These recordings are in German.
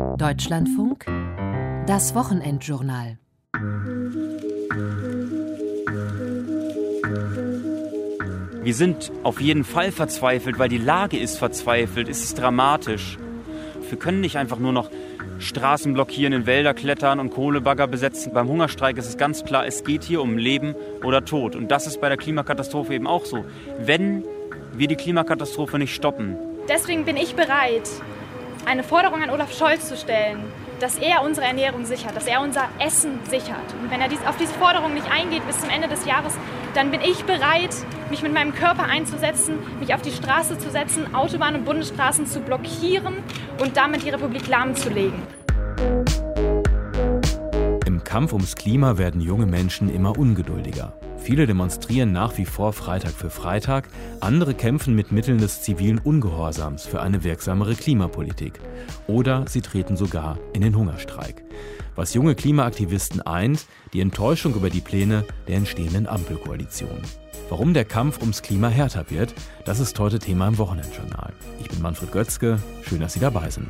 Deutschlandfunk, das Wochenendjournal. Wir sind auf jeden Fall verzweifelt, weil die Lage ist verzweifelt, es ist dramatisch. Wir können nicht einfach nur noch Straßen blockieren, in Wälder klettern und Kohlebagger besetzen. Beim Hungerstreik ist es ganz klar, es geht hier um Leben oder Tod. Und das ist bei der Klimakatastrophe eben auch so. Wenn wir die Klimakatastrophe nicht stoppen. Deswegen bin ich bereit, eine Forderung an Olaf Scholz zu stellen, dass er unsere Ernährung sichert, dass er unser Essen sichert. Und wenn er auf diese Forderung nicht eingeht bis zum Ende des Jahres, dann bin ich bereit, mich mit meinem Körper einzusetzen, mich auf die Straße zu setzen, Autobahnen und Bundesstraßen zu blockieren und damit die Republik lahmzulegen. Im Kampf ums Klima werden junge Menschen immer ungeduldiger. Viele demonstrieren nach wie vor Freitag für Freitag, andere kämpfen mit Mitteln des zivilen Ungehorsams für eine wirksamere Klimapolitik. Oder sie treten sogar in den Hungerstreik. Was junge Klimaaktivisten eint, die Enttäuschung über die Pläne der entstehenden Ampelkoalition. Warum der Kampf ums Klima härter wird, das ist heute Thema im Wochenendjournal. Ich bin Manfred Götzke, schön, dass Sie dabei sind.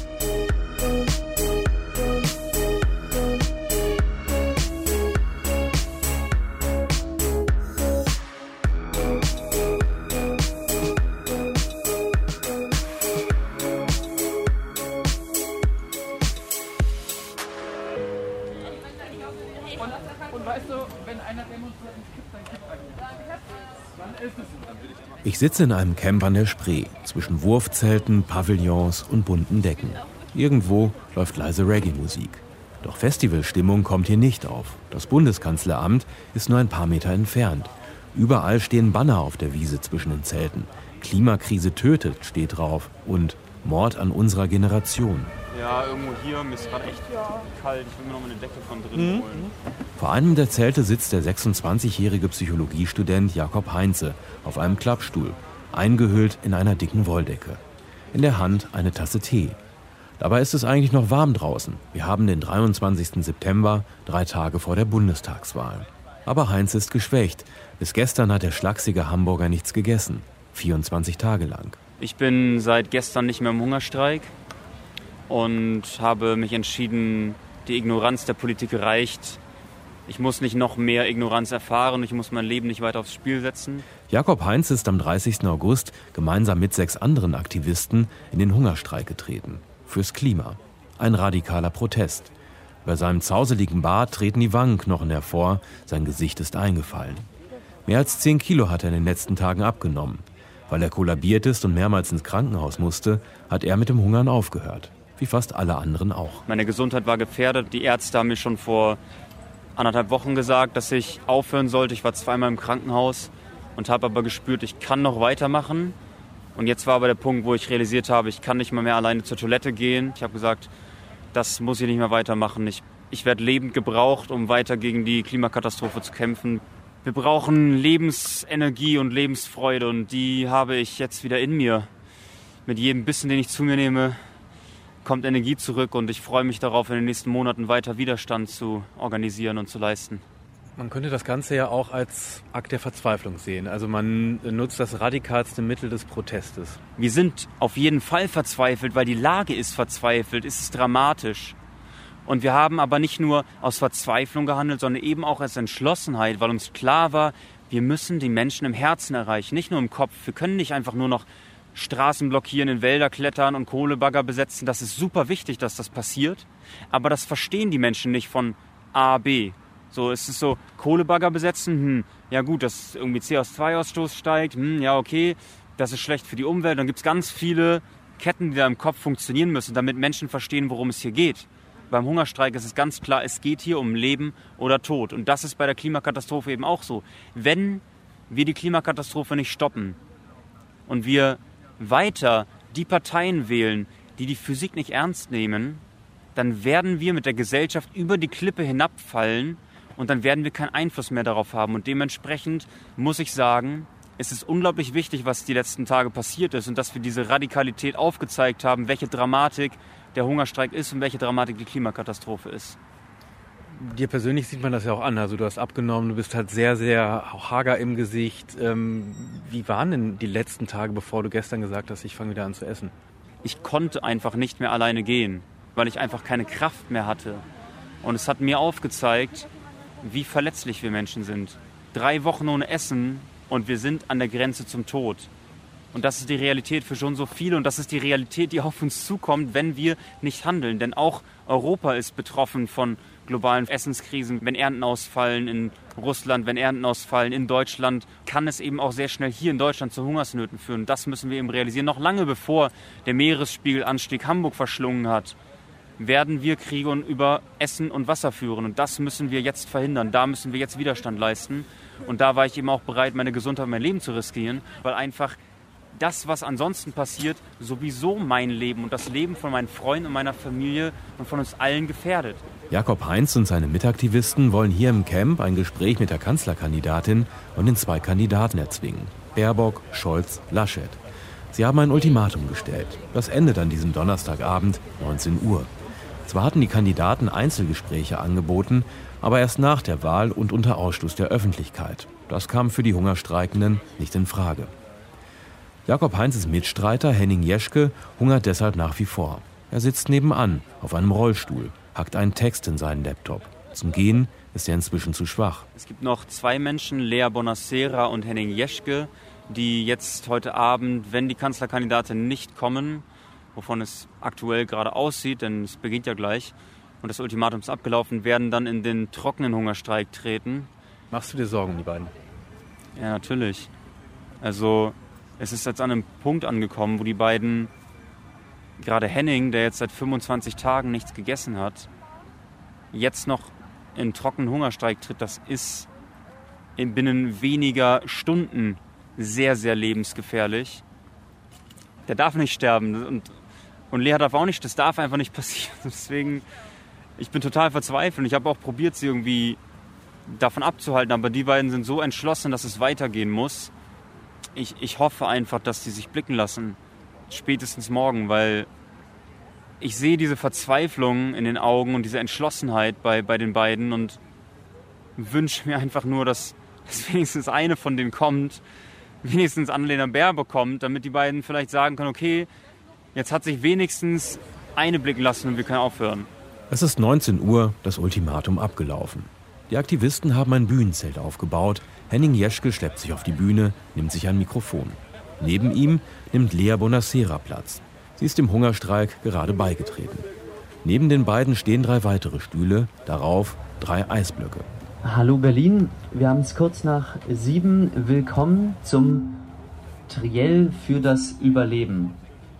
Ich sitze in einem Camp an der Spree, zwischen Wurfzelten, Pavillons und bunten Decken. Irgendwo läuft leise Reggae-Musik. Doch Festivalstimmung kommt hier nicht auf. Das Bundeskanzleramt ist nur ein paar Meter entfernt. Überall stehen Banner auf der Wiese zwischen den Zelten. Klimakrise tötet steht drauf und Mord an unserer Generation. Ja, irgendwo hier, mir ist gerade echt kalt. Ich will mir noch mal eine Decke von drinnen holen. Vor einem der Zelte sitzt der 26-jährige Psychologiestudent Jakob Heinze auf einem Klappstuhl, eingehüllt in einer dicken Wolldecke. In der Hand eine Tasse Tee. Dabei ist es eigentlich noch warm draußen. Wir haben den 23. September, 3 Tage vor der Bundestagswahl. Aber Heinze ist geschwächt. Bis gestern hat der schlachsige Hamburger nichts gegessen. 24 Tage lang. Ich bin seit gestern nicht mehr im Hungerstreik und habe mich entschieden, die Ignoranz der Politik reicht. Ich muss nicht noch mehr Ignoranz erfahren, ich muss mein Leben nicht weiter aufs Spiel setzen. Jakob Heinze ist am 30. August gemeinsam mit 6 anderen Aktivisten in den Hungerstreik getreten. Fürs Klima. Ein radikaler Protest. Bei seinem zauseligen Bart treten die Wangenknochen hervor, sein Gesicht ist eingefallen. Mehr als 10 Kilo hat er in den letzten Tagen abgenommen. Weil er kollabiert ist und mehrmals ins Krankenhaus musste, hat er mit dem Hungern aufgehört. Wie fast alle anderen auch. Meine Gesundheit war gefährdet. Die Ärzte haben mir schon vor 1,5 Wochen gesagt, dass ich aufhören sollte. Ich war 2-mal im Krankenhaus und habe aber gespürt, ich kann noch weitermachen. Und jetzt war aber der Punkt, wo ich realisiert habe, ich kann nicht mal mehr alleine zur Toilette gehen. Ich habe gesagt, das muss ich nicht mehr weitermachen. Ich werde lebend gebraucht, um weiter gegen die Klimakatastrophe zu kämpfen. Wir brauchen Lebensenergie und Lebensfreude und die habe ich jetzt wieder in mir. Mit jedem Bissen, den ich zu mir nehme, kommt Energie zurück und ich freue mich darauf, in den nächsten Monaten weiter Widerstand zu organisieren und zu leisten. Man könnte das Ganze ja auch als Akt der Verzweiflung sehen. Also man nutzt das radikalste Mittel des Protestes. Wir sind auf jeden Fall verzweifelt, weil die Lage ist verzweifelt, es ist dramatisch. Und wir haben aber nicht nur aus Verzweiflung gehandelt, sondern eben auch als Entschlossenheit, weil uns klar war, wir müssen die Menschen im Herzen erreichen, nicht nur im Kopf. Wir können nicht einfach nur noch Straßen blockieren, in Wälder klettern und Kohlebagger besetzen. Das ist super wichtig, dass das passiert. Aber das verstehen die Menschen nicht von A, B. So, es ist so, Kohlebagger besetzen, ja gut, dass irgendwie CO2-Ausstoß steigt, ja okay, das ist schlecht für die Umwelt. Dann gibt es ganz viele Ketten, die da im Kopf funktionieren müssen, damit Menschen verstehen, worum es hier geht. Beim Hungerstreik ist es ganz klar, es geht hier um Leben oder Tod. Und das ist bei der Klimakatastrophe eben auch so. Wenn wir die Klimakatastrophe nicht stoppen und wir weiter die Parteien wählen, die die Physik nicht ernst nehmen, dann werden wir mit der Gesellschaft über die Klippe hinabfallen und dann werden wir keinen Einfluss mehr darauf haben. Und dementsprechend muss ich sagen, es ist unglaublich wichtig, was die letzten Tage passiert ist und dass wir diese Radikalität aufgezeigt haben, welche Dramatik der Hungerstreik ist und welche Dramatik die Klimakatastrophe ist. Dir persönlich sieht man das ja auch an. Also du hast abgenommen, du bist halt sehr, sehr hager im Gesicht. Wie waren denn die letzten Tage, bevor du gestern gesagt hast, ich fange wieder an zu essen? Ich konnte einfach nicht mehr alleine gehen, weil ich einfach keine Kraft mehr hatte. Und es hat mir aufgezeigt, wie verletzlich wir Menschen sind. 3 Wochen ohne Essen und wir sind an der Grenze zum Tod. Und das ist die Realität für schon so viele und das ist die Realität, die auf uns zukommt, wenn wir nicht handeln. Denn auch Europa ist betroffen von globalen Essenskrisen. Wenn Ernten ausfallen in Russland, wenn Ernten ausfallen in Deutschland, kann es eben auch sehr schnell hier in Deutschland zu Hungersnöten führen. Das müssen wir eben realisieren. Noch lange bevor der Meeresspiegelanstieg Hamburg verschlungen hat, werden wir Kriege über Essen und Wasser führen. Und das müssen wir jetzt verhindern. Da müssen wir jetzt Widerstand leisten. Und da war ich eben auch bereit, meine Gesundheit und mein Leben zu riskieren, weil einfach das, was ansonsten passiert, sowieso mein Leben und das Leben von meinen Freunden und meiner Familie und von uns allen gefährdet. Jakob Heinz und seine Mitaktivisten wollen hier im Camp ein Gespräch mit der Kanzlerkandidatin und den 2 Kandidaten erzwingen. Baerbock, Scholz, Laschet. Sie haben ein Ultimatum gestellt. Das endet an diesem Donnerstagabend, 19 Uhr. Zwar hatten die Kandidaten Einzelgespräche angeboten, aber erst nach der Wahl und unter Ausschluss der Öffentlichkeit. Das kam für die Hungerstreikenden nicht in Frage. Jakob Heinzes Mitstreiter Henning Jeschke hungert deshalb nach wie vor. Er sitzt nebenan auf einem Rollstuhl, hackt einen Text in seinen Laptop. Zum Gehen ist er inzwischen zu schwach. Es gibt noch 2 Menschen, Lea Bonacera und Henning Jeschke, die jetzt heute Abend, wenn die Kanzlerkandidaten nicht kommen, wovon es aktuell gerade aussieht, denn es beginnt ja gleich und das Ultimatum ist abgelaufen, werden dann in den trockenen Hungerstreik treten. Machst du dir Sorgen um die beiden? Ja, natürlich. Also es ist jetzt an einem Punkt angekommen, wo die beiden, gerade Henning, der jetzt seit 25 Tagen nichts gegessen hat, jetzt noch in trockenen Hungerstreik tritt. Das ist binnen weniger Stunden sehr, sehr lebensgefährlich. Der darf nicht sterben und Lea darf auch nicht, das darf einfach nicht passieren. Deswegen, ich bin total verzweifelt und ich habe auch probiert, sie irgendwie davon abzuhalten, aber die beiden sind so entschlossen, dass es weitergehen muss. Ich hoffe einfach, dass die sich blicken lassen, spätestens morgen, weil ich sehe diese Verzweiflung in den Augen und diese Entschlossenheit bei den beiden und wünsche mir einfach nur, dass wenigstens eine von denen kommt, wenigstens Annalena Baerbock kommt, damit die beiden vielleicht sagen können, okay, jetzt hat sich wenigstens eine blicken lassen und wir können aufhören. Es ist 19 Uhr, das Ultimatum abgelaufen. Die Aktivisten haben ein Bühnenzelt aufgebaut. Henning Jeschke schleppt sich auf die Bühne, nimmt sich ein Mikrofon. Neben ihm nimmt Lea Bonacera Platz. Sie ist dem Hungerstreik gerade beigetreten. Neben den beiden stehen 3 weitere Stühle, darauf 3 Eisblöcke. Hallo Berlin, wir haben es kurz nach 7. Willkommen zum Triell für das Überleben.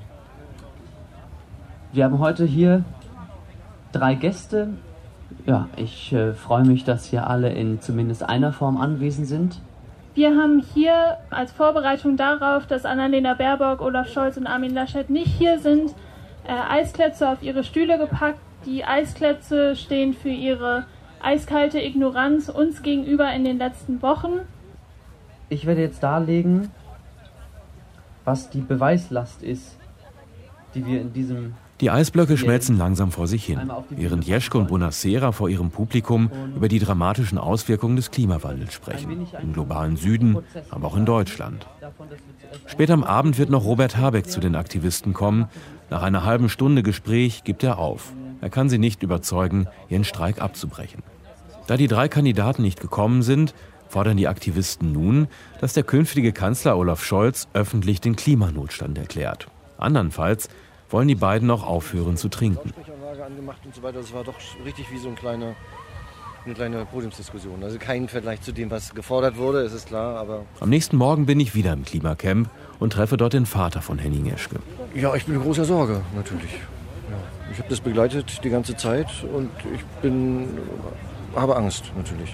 Wir haben heute hier 3 Gäste. Ja, ich freue mich, dass hier alle in zumindest einer Form anwesend sind. Wir haben hier als Vorbereitung darauf, dass Annalena Baerbock, Olaf Scholz und Armin Laschet nicht hier sind, Eisklätze auf ihre Stühle gepackt. Die Eisklätze stehen für ihre eiskalte Ignoranz uns gegenüber in den letzten Wochen. Ich werde jetzt darlegen, was die Beweislast ist, die wir in diesem... Die Eisblöcke schmelzen langsam vor sich hin, während Jeschke und Bonacera vor ihrem Publikum über die dramatischen Auswirkungen des Klimawandels sprechen. Im globalen Süden, aber auch in Deutschland. Später am Abend wird noch Robert Habeck zu den Aktivisten kommen. Nach einer halben Stunde Gespräch gibt er auf. Er kann sie nicht überzeugen, ihren Streik abzubrechen. Da die 3 Kandidaten nicht gekommen sind, fordern die Aktivisten nun, dass der künftige Kanzler Olaf Scholz öffentlich den Klimanotstand erklärt. Andernfalls wollen die beiden auch aufhören zu trinken. Das war doch richtig wie so eine kleine Podiumsdiskussion. Also kein Vergleich zu dem, was gefordert wurde, ist klar. Aber am nächsten Morgen bin ich wieder im Klimacamp und treffe dort den Vater von Henning Jeschke. Ja, ich bin in großer Sorge, natürlich. Ja, ich habe das begleitet die ganze Zeit und ich habe Angst, natürlich.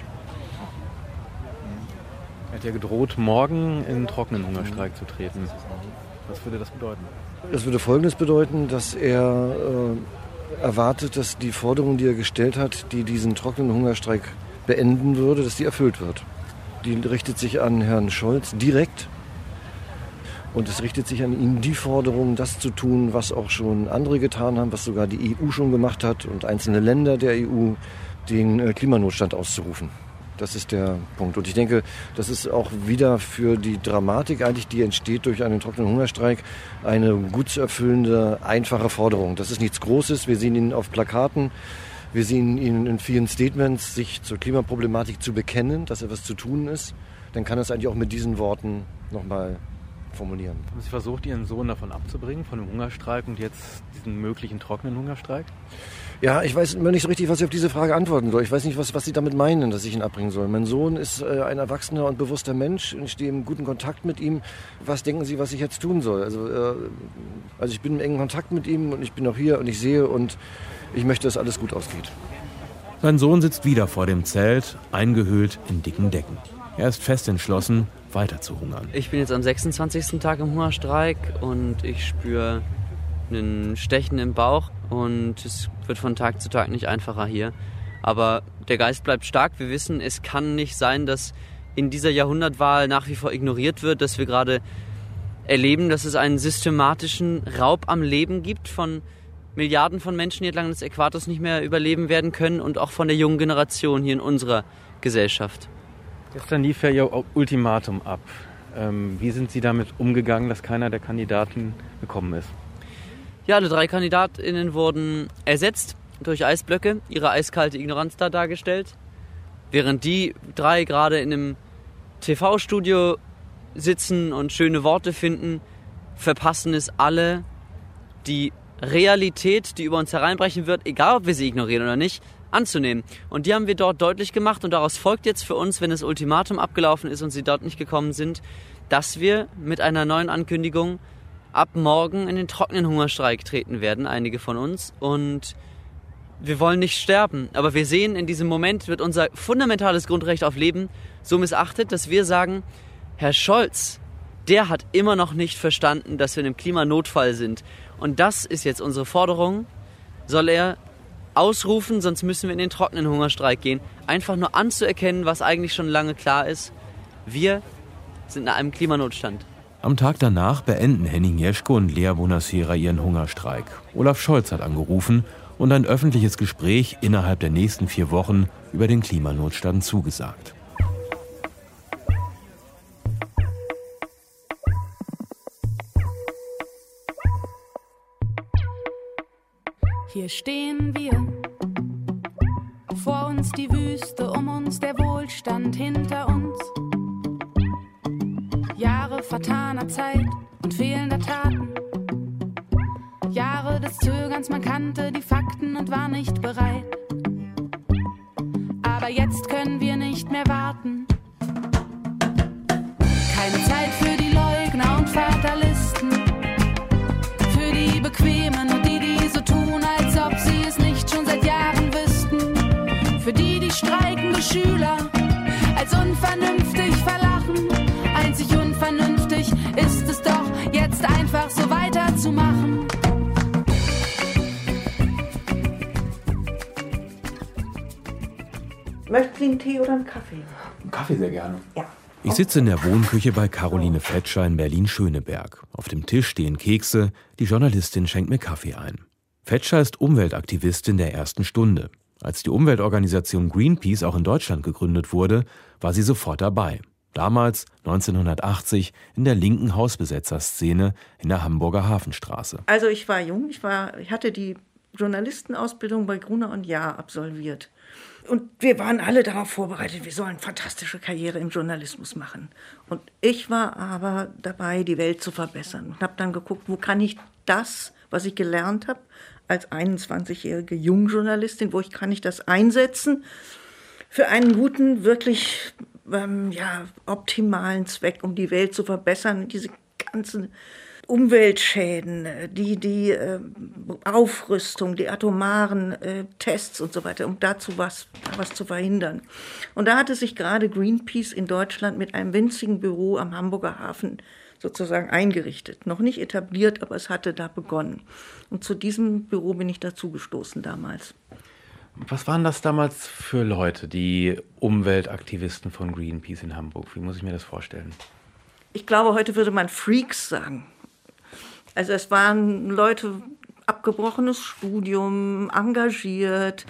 Er hat ja gedroht, morgen in einen trockenen Hungerstreik zu treten. Was würde das bedeuten? Das würde Folgendes bedeuten, dass er erwartet, dass die Forderung, die er gestellt hat, die diesen trockenen Hungerstreik beenden würde, dass die erfüllt wird. Die richtet sich an Herrn Scholz direkt und es richtet sich an ihn die Forderung, das zu tun, was auch schon andere getan haben, was sogar die EU schon gemacht hat und einzelne Länder der EU, den Klimanotstand auszurufen. Das ist der Punkt. Und ich denke, das ist auch wieder für die Dramatik eigentlich, die entsteht durch einen trockenen Hungerstreik, eine gut zu erfüllende, einfache Forderung. Das ist nichts Großes. Wir sehen ihn auf Plakaten. Wir sehen ihn in vielen Statements, sich zur Klimaproblematik zu bekennen, dass etwas zu tun ist. Dann kann er es eigentlich auch mit diesen Worten nochmal formulieren. Haben Sie versucht, Ihren Sohn davon abzubringen, von dem Hungerstreik und jetzt diesen möglichen trockenen Hungerstreik? Ja, ich weiß immer nicht so richtig, was ich auf diese Frage antworten soll. Ich weiß nicht, was Sie damit meinen, dass ich ihn abbringen soll. Mein Sohn ist ein erwachsener und bewusster Mensch und ich stehe im guten Kontakt mit ihm. Was denken Sie, was ich jetzt tun soll? Also ich bin im engen Kontakt mit ihm und ich bin auch hier und ich sehe und ich möchte, dass alles gut ausgeht. Sein Sohn sitzt wieder vor dem Zelt, eingehüllt in dicken Decken. Er ist fest entschlossen, weiter zu hungern. Ich bin jetzt am 26. Tag im Hungerstreik und ich spüre einen Stechen im Bauch und es wird von Tag zu Tag nicht einfacher hier. Aber der Geist bleibt stark. Wir wissen, es kann nicht sein, dass in dieser Jahrhundertwahl nach wie vor ignoriert wird, dass wir gerade erleben, dass es einen systematischen Raub am Leben gibt von Milliarden von Menschen, die entlang des Äquators nicht mehr überleben werden können und auch von der jungen Generation hier in unserer Gesellschaft. Gestern lief ja Ihr Ultimatum ab. Wie sind Sie damit umgegangen, dass keiner der Kandidaten gekommen ist? Ja, alle 3 KandidatInnen wurden ersetzt durch Eisblöcke, ihre eiskalte Ignoranz da dargestellt. Während die 3 gerade in einem TV-Studio sitzen und schöne Worte finden, verpassen es alle, die Realität, die über uns hereinbrechen wird, egal ob wir sie ignorieren oder nicht, anzunehmen. Und die haben wir dort deutlich gemacht und daraus folgt jetzt für uns, wenn das Ultimatum abgelaufen ist und sie dort nicht gekommen sind, dass wir mit einer neuen Ankündigung ab morgen in den trockenen Hungerstreik treten werden, einige von uns. Und wir wollen nicht sterben, aber wir sehen, in diesem Moment wird unser fundamentales Grundrecht auf Leben so missachtet, dass wir sagen, Herr Scholz, der hat immer noch nicht verstanden, dass wir in einem Klimanotfall sind. Und das ist jetzt unsere Forderung, soll er ausrufen, sonst müssen wir in den trockenen Hungerstreik gehen. Einfach nur anzuerkennen, was eigentlich schon lange klar ist, wir sind in einem Klimanotstand. Am Tag danach beenden Henning Jeschke und Lea Bonasera ihren Hungerstreik. Olaf Scholz hat angerufen und ein öffentliches Gespräch innerhalb der nächsten 4 Wochen über den Klimanotstand zugesagt. Hier stehen wir, vor uns die Wüste, um uns der Wohlstand hinter uns. Jahre vertaner Zeit und fehlender Taten. Jahre des Zögerns, man kannte die Fakten und war nicht bereit. Aber jetzt können wir nicht mehr warten. Keine Zeit für die Leugner und Fatalisten, für die Bequemen und die so tun, als ob sie es nicht schon seit Jahren wüssten, für die streikende Schüler als unvernünftig verlachen. Einzig unvernünftig ist es doch, jetzt einfach so weiterzumachen. Möchten Sie einen Tee oder einen Kaffee? Einen Kaffee sehr gerne. Ja. Ich sitze in der Wohnküche bei Caroline Fetscher in Berlin-Schöneberg. Auf dem Tisch stehen Kekse, die Journalistin schenkt mir Kaffee ein. Fetscher ist Umweltaktivistin der ersten Stunde. Als die Umweltorganisation Greenpeace auch in Deutschland gegründet wurde, war sie sofort dabei. Damals, 1980, in der linken Hausbesetzerszene in der Hamburger Hafenstraße. Also ich war jung, ich hatte die Journalistenausbildung bei Gruner und Jahr absolviert. Und wir waren alle darauf vorbereitet, wir sollen fantastische Karriere im Journalismus machen. Und ich war aber dabei, die Welt zu verbessern. Und habe dann geguckt, wo kann ich das, was ich gelernt habe, als 21-jährige Jungjournalistin, kann ich das einsetzen für einen guten, wirklich optimalen Zweck, um die Welt zu verbessern. Diese ganzen Umweltschäden, die Aufrüstung, die atomaren Tests und so weiter, um dazu was zu verhindern. Und da hatte sich gerade Greenpeace in Deutschland mit einem winzigen Büro am Hamburger Hafen sozusagen eingerichtet. Noch nicht etabliert, aber es hatte da begonnen. Und zu diesem Büro bin ich dazugestoßen damals. Was waren das damals für Leute, die Umweltaktivisten von Greenpeace in Hamburg? Wie muss ich mir das vorstellen? Ich glaube, heute würde man Freaks sagen. Also es waren Leute, abgebrochenes Studium, engagiert,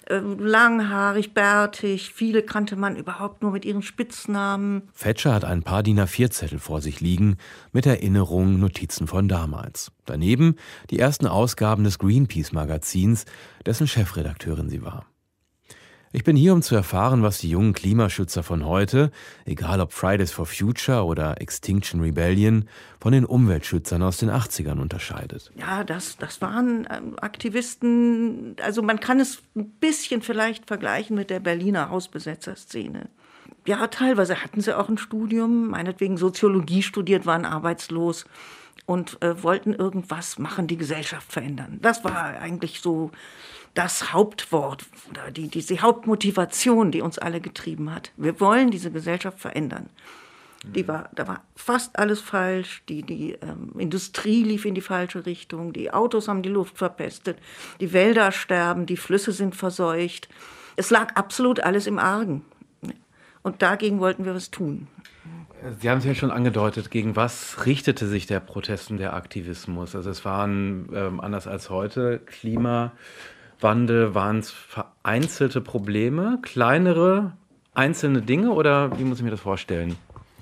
langhaarig, bärtig. Viele kannte man überhaupt nur mit ihren Spitznamen. Fetscher hat ein paar DIN A4-Zettel vor sich liegen mit Erinnerungen, Notizen von damals. Daneben die ersten Ausgaben des Greenpeace-Magazins, dessen Chefredakteurin sie war. Ich bin hier, um zu erfahren, was die jungen Klimaschützer von heute, egal ob Fridays for Future oder Extinction Rebellion, von den Umweltschützern aus den 80ern unterscheidet. Ja, das waren Aktivisten, also man kann es ein bisschen vielleicht vergleichen mit der Berliner Hausbesetzerszene. Ja, teilweise hatten sie auch ein Studium, meinetwegen Soziologie studiert, waren arbeitslos und wollten irgendwas machen, die Gesellschaft verändern. Das war eigentlich so das Hauptwort oder diese Hauptmotivation, die uns alle getrieben hat. Wir wollen diese Gesellschaft verändern. Da war fast alles falsch. Die Industrie lief in die falsche Richtung. Die Autos haben die Luft verpestet. Die Wälder sterben. Die Flüsse sind verseucht. Es lag absolut alles im Argen. Und dagegen wollten wir was tun. Sie haben es ja schon angedeutet, gegen was richtete sich der Protest und der Aktivismus? Also es waren, anders als heute, Klimawandel, waren es vereinzelte Probleme, kleinere, einzelne Dinge oder wie muss ich mir das vorstellen?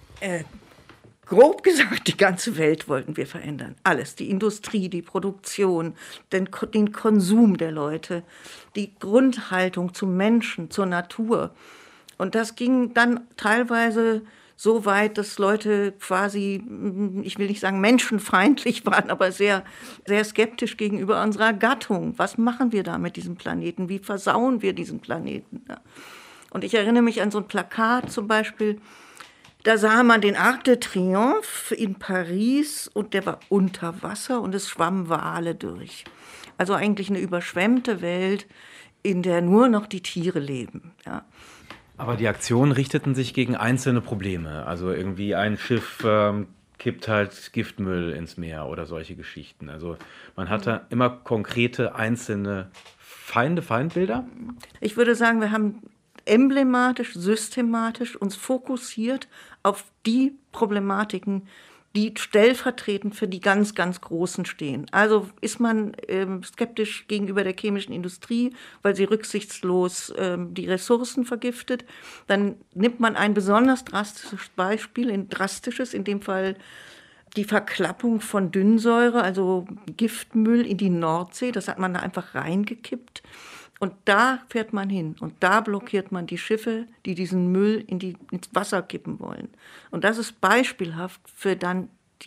Grob gesagt, die ganze Welt wollten wir verändern. Alles, die Industrie, die Produktion, den Konsum der Leute, die Grundhaltung zum Menschen, zur Natur. Und das ging dann teilweise so weit, dass Leute quasi, ich will nicht sagen menschenfeindlich waren, aber sehr, sehr skeptisch gegenüber unserer Gattung. Was machen wir da mit diesem Planeten? Wie versauen wir diesen Planeten? Ja. Und ich erinnere mich an so ein Plakat zum Beispiel, da sah man den Arc de Triomphe in Paris und der war unter Wasser und es schwammen Wale durch. Also eigentlich eine überschwemmte Welt, in der nur noch die Tiere leben. Ja. Aber die Aktionen richteten sich gegen einzelne Probleme. Also irgendwie ein Schiff kippt halt Giftmüll ins Meer oder solche Geschichten. Also man hatte immer konkrete einzelne Feindbilder. Ich würde sagen, wir haben emblematisch, systematisch uns fokussiert auf die Problematiken, die stellvertretend für die ganz, ganz Großen stehen. Also ist man skeptisch gegenüber der chemischen Industrie, weil sie rücksichtslos die Ressourcen vergiftet, dann nimmt man ein besonders drastisches Beispiel, in dem Fall die Verklappung von Dünnsäure, also Giftmüll in die Nordsee, das hat man da einfach reingekippt. Und da fährt man hin und da blockiert man die Schiffe, die diesen Müll ins Wasser kippen wollen. Und das ist beispielhaft für dann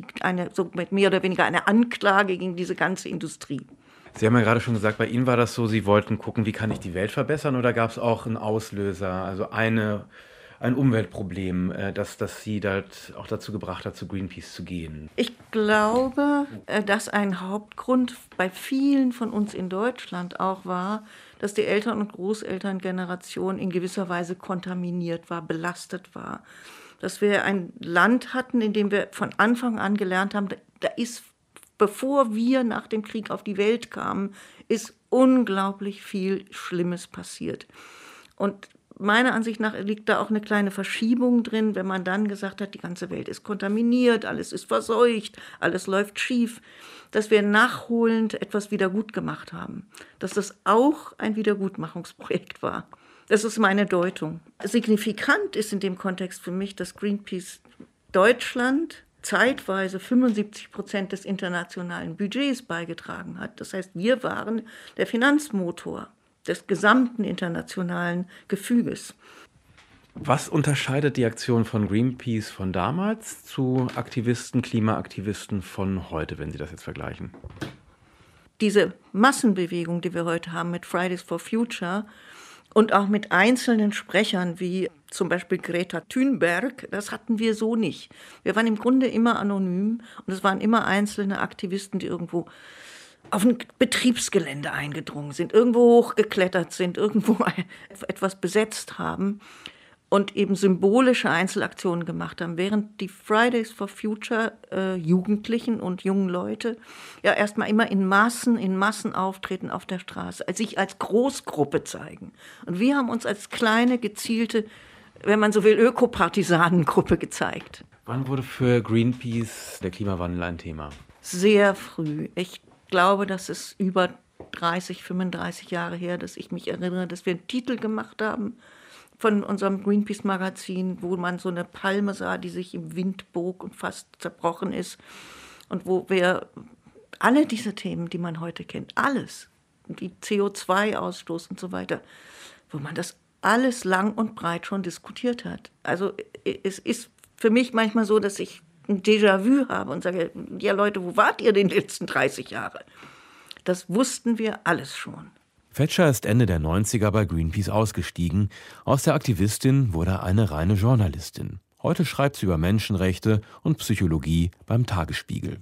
mehr oder weniger eine Anklage gegen diese ganze Industrie. Sie haben ja gerade schon gesagt, bei Ihnen war das so, Sie wollten gucken, wie kann ich die Welt verbessern, oder gab es auch einen Auslöser, also ein Umweltproblem, das Sie halt auch dazu gebracht hat, zu Greenpeace zu gehen? Ich glaube, dass ein Hauptgrund bei vielen von uns in Deutschland auch war, dass die Eltern- und Großelterngeneration in gewisser Weise kontaminiert war, belastet war. Dass wir ein Land hatten, in dem wir von Anfang an gelernt haben, da ist, bevor wir nach dem Krieg auf die Welt kamen, ist unglaublich viel Schlimmes passiert. Und meiner Ansicht nach liegt da auch eine kleine Verschiebung drin, wenn man dann gesagt hat, die ganze Welt ist kontaminiert, alles ist verseucht, alles läuft schief, dass wir nachholend etwas wieder gut gemacht haben. Dass das auch ein Wiedergutmachungsprojekt war. Das ist meine Deutung. Signifikant ist in dem Kontext für mich, dass Greenpeace Deutschland zeitweise 75% des internationalen Budgets beigetragen hat. Das heißt, wir waren der Finanzmotor des gesamten internationalen Gefüges. Was unterscheidet die Aktion von Greenpeace von damals zu Aktivisten, Klimaaktivisten von heute, wenn Sie das jetzt vergleichen? Diese Massenbewegung, die wir heute haben mit Fridays for Future und auch mit einzelnen Sprechern wie zum Beispiel Greta Thunberg, das hatten wir so nicht. Wir waren im Grunde immer anonym und es waren immer einzelne Aktivisten, die irgendwo auf ein Betriebsgelände eingedrungen sind, irgendwo hochgeklettert sind, irgendwo etwas besetzt haben und eben symbolische Einzelaktionen gemacht haben, während die Fridays for Future Jugendlichen und jungen Leute ja erstmal immer in Massen auftreten auf der Straße, sich als Großgruppe zeigen. Und wir haben uns als kleine, gezielte, wenn man so will, Ökopartisanengruppe gezeigt. Wann wurde für Greenpeace der Klimawandel ein Thema? Sehr früh. Ich glaube, dass es über 30, 35 Jahre her, dass ich mich erinnere, dass wir einen Titel gemacht haben von unserem Greenpeace-Magazin, wo man so eine Palme sah, die sich im Wind bog und fast zerbrochen ist. Und wo wir alle diese Themen, die man heute kennt, alles, die CO2-Ausstoß und so weiter, wo man das alles lang und breit schon diskutiert hat. Also es ist für mich manchmal so, dass ich ein Déjà-vu habe und sage, ja Leute, wo wart ihr den letzten 30 Jahre? Das wussten wir alles schon. Fetscher ist Ende der 90er bei Greenpeace ausgestiegen. Aus der Aktivistin wurde eine reine Journalistin. Heute schreibt sie über Menschenrechte und Psychologie beim Tagesspiegel.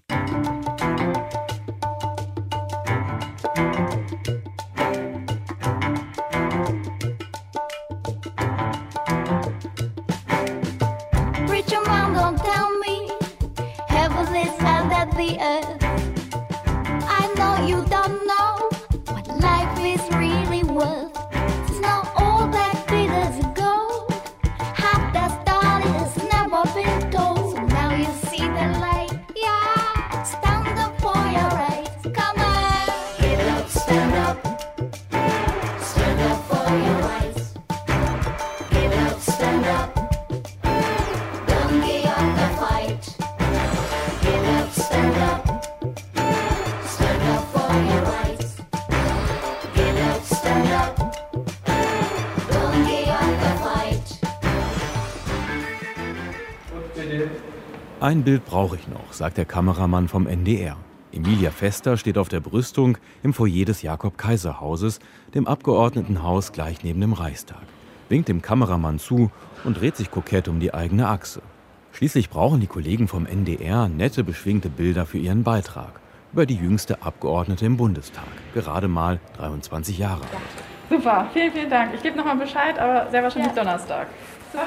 Ein Bild brauche ich noch, sagt der Kameramann vom NDR. Emilia Vester steht auf der Brüstung im Foyer des Jakob-Kaiser-Hauses, dem Abgeordnetenhaus gleich neben dem Reichstag. Winkt dem Kameramann zu und dreht sich kokett um die eigene Achse. Schließlich brauchen die Kollegen vom NDR nette, beschwingte Bilder für ihren Beitrag über die jüngste Abgeordnete im Bundestag, gerade mal 23 Jahre alt. Super, vielen, vielen Dank. Ich gebe nochmal Bescheid, aber sehr wahrscheinlich Donnerstag. Super.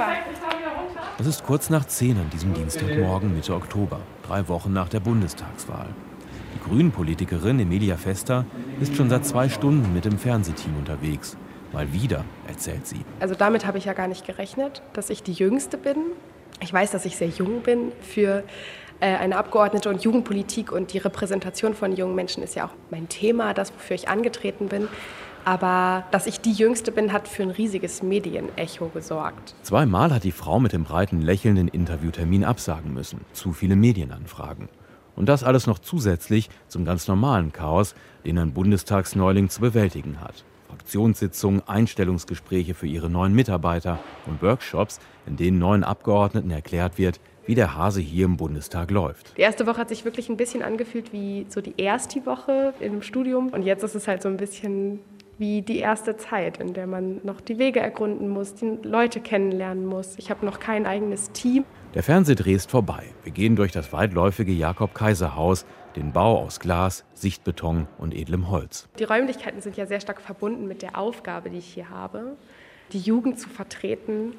Es ist kurz nach 10 an diesem Dienstagmorgen Mitte Oktober, 3 Wochen nach der Bundestagswahl. Die Grünen-Politikerin Emilia Vester ist schon seit 2 Stunden mit dem Fernsehteam unterwegs. Mal wieder, erzählt sie. Also damit habe ich ja gar nicht gerechnet, dass ich die Jüngste bin. Ich weiß, dass ich sehr jung bin für eine Abgeordnete, und Jugendpolitik und die Repräsentation von jungen Menschen ist ja auch mein Thema, das, wofür ich angetreten bin. Aber dass ich die Jüngste bin, hat für ein riesiges Medienecho gesorgt. 2-mal hat die Frau mit dem breiten Lächeln den Interviewtermin absagen müssen. Zu viele Medienanfragen. Und das alles noch zusätzlich zum ganz normalen Chaos, den ein Bundestagsneuling zu bewältigen hat. Fraktionssitzungen, Einstellungsgespräche für ihre neuen Mitarbeiter und Workshops, in denen neuen Abgeordneten erklärt wird, wie der Hase hier im Bundestag läuft. Die erste Woche hat sich wirklich ein bisschen angefühlt wie so die erste Woche im Studium. Und jetzt ist es halt so ein bisschen wie die erste Zeit, in der man noch die Wege ergründen muss, die Leute kennenlernen muss. Ich habe noch kein eigenes Team. Der Fernsehdreh ist vorbei. Wir gehen durch das weitläufige Jakob-Kaiser-Haus, den Bau aus Glas, Sichtbeton und edlem Holz. Die Räumlichkeiten sind ja sehr stark verbunden mit der Aufgabe, die ich hier habe, die Jugend zu vertreten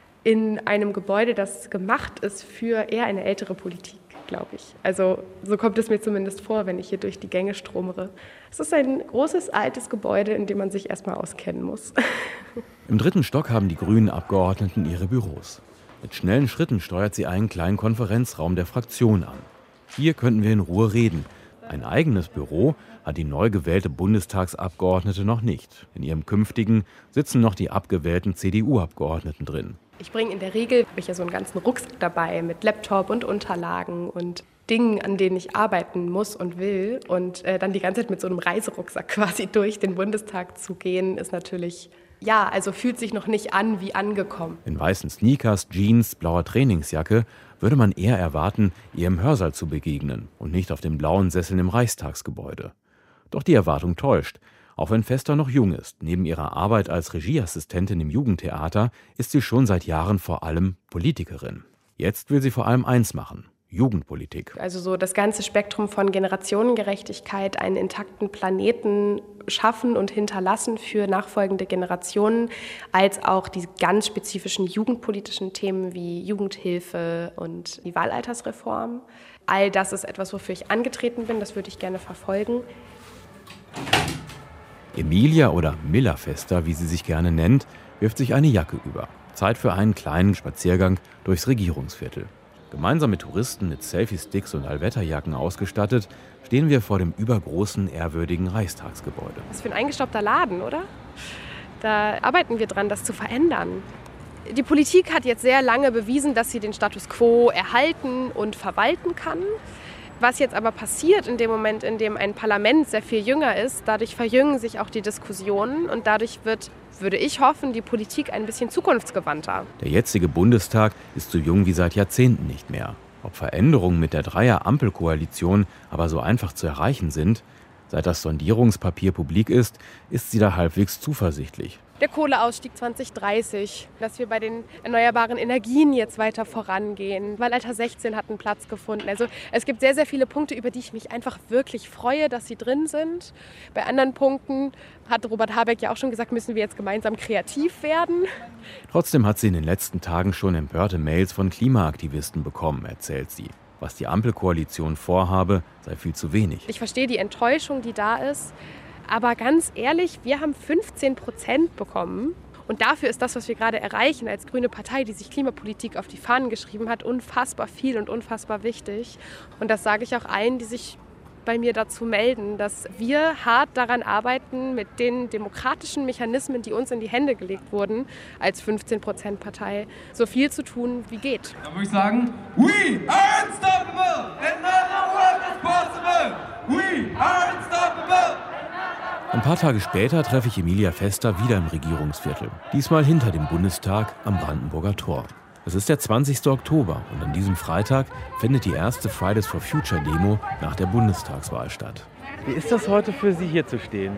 in einem Gebäude, das gemacht ist für eher eine ältere Politik, glaube ich. Also so kommt es mir zumindest vor, wenn ich hier durch die Gänge stromere. Es ist ein großes, altes Gebäude, in dem man sich erstmal auskennen muss. Im 3. Stock haben die Grünen-Abgeordneten ihre Büros. Mit schnellen Schritten steuert sie einen kleinen Konferenzraum der Fraktion an. Hier könnten wir in Ruhe reden. Ein eigenes Büro hat die neu gewählte Bundestagsabgeordnete noch nicht. In ihrem künftigen sitzen noch die abgewählten CDU-Abgeordneten drin. Ich bringe in der Regel, habe ich ja so einen ganzen Rucksack dabei mit Laptop und Unterlagen und Dingen, an denen ich arbeiten muss und will. Und dann die ganze Zeit mit so einem Reiserucksack quasi durch den Bundestag zu gehen, ist natürlich, ja, also fühlt sich noch nicht an wie angekommen. In weißen Sneakers, Jeans, blauer Trainingsjacke würde man eher erwarten, ihr im Hörsaal zu begegnen und nicht auf den blauen Sesseln im Reichstagsgebäude. Doch die Erwartung täuscht. Auch wenn Vester noch jung ist, neben ihrer Arbeit als Regieassistentin im Jugendtheater, ist sie schon seit Jahren vor allem Politikerin. Jetzt will sie vor allem eins machen: Jugendpolitik. Also so das ganze Spektrum von Generationengerechtigkeit, einen intakten Planeten schaffen und hinterlassen für nachfolgende Generationen, als auch die ganz spezifischen jugendpolitischen Themen wie Jugendhilfe und die Wahlaltersreform. All das ist etwas, wofür ich angetreten bin, das würde ich gerne verfolgen. Emilia oder Milla Vester, wie sie sich gerne nennt, wirft sich eine Jacke über. Zeit für einen kleinen Spaziergang durchs Regierungsviertel. Gemeinsam mit Touristen mit Selfie-Sticks und Allwetterjacken ausgestattet, stehen wir vor dem übergroßen, ehrwürdigen Reichstagsgebäude. Was für ein eingestaubter Laden, oder? Da arbeiten wir dran, das zu verändern. Die Politik hat jetzt sehr lange bewiesen, dass sie den Status quo erhalten und verwalten kann. Was jetzt aber passiert in dem Moment, in dem ein Parlament sehr viel jünger ist, dadurch verjüngen sich auch die Diskussionen und dadurch wird, würde ich hoffen, die Politik ein bisschen zukunftsgewandter. Der jetzige Bundestag ist so jung wie seit Jahrzehnten nicht mehr. Ob Veränderungen mit der Dreier-Ampelkoalition aber so einfach zu erreichen sind, seit das Sondierungspapier publik ist, ist sie da halbwegs zuversichtlich. Der Kohleausstieg 2030, dass wir bei den erneuerbaren Energien jetzt weiter vorangehen, weil Alter 16 hat einen Platz gefunden. Also es gibt sehr, sehr viele Punkte, über die ich mich einfach wirklich freue, dass sie drin sind. Bei anderen Punkten, hat Robert Habeck ja auch schon gesagt, müssen wir jetzt gemeinsam kreativ werden. Trotzdem hat sie in den letzten Tagen schon empörte Mails von Klimaaktivisten bekommen, erzählt sie. Was die Ampelkoalition vorhabe, sei viel zu wenig. Ich verstehe die Enttäuschung, die da ist. Aber ganz ehrlich, wir haben 15% bekommen. Und dafür ist das, was wir gerade erreichen als grüne Partei, die sich Klimapolitik auf die Fahnen geschrieben hat, unfassbar viel und unfassbar wichtig. Und das sage ich auch allen, die sich bei mir dazu melden, dass wir hart daran arbeiten, mit den demokratischen Mechanismen, die uns in die Hände gelegt wurden, als 15%-Partei, so viel zu tun, wie geht. Da würde ich sagen, we are unstoppable and no world is possible. We are unstoppable. Ein paar Tage später treffe ich Emilia Vester wieder im Regierungsviertel. Diesmal hinter dem Bundestag am Brandenburger Tor. Es ist der 20. Oktober und an diesem Freitag findet die erste Fridays for Future Demo nach der Bundestagswahl statt. Wie ist das heute für Sie, hier zu stehen?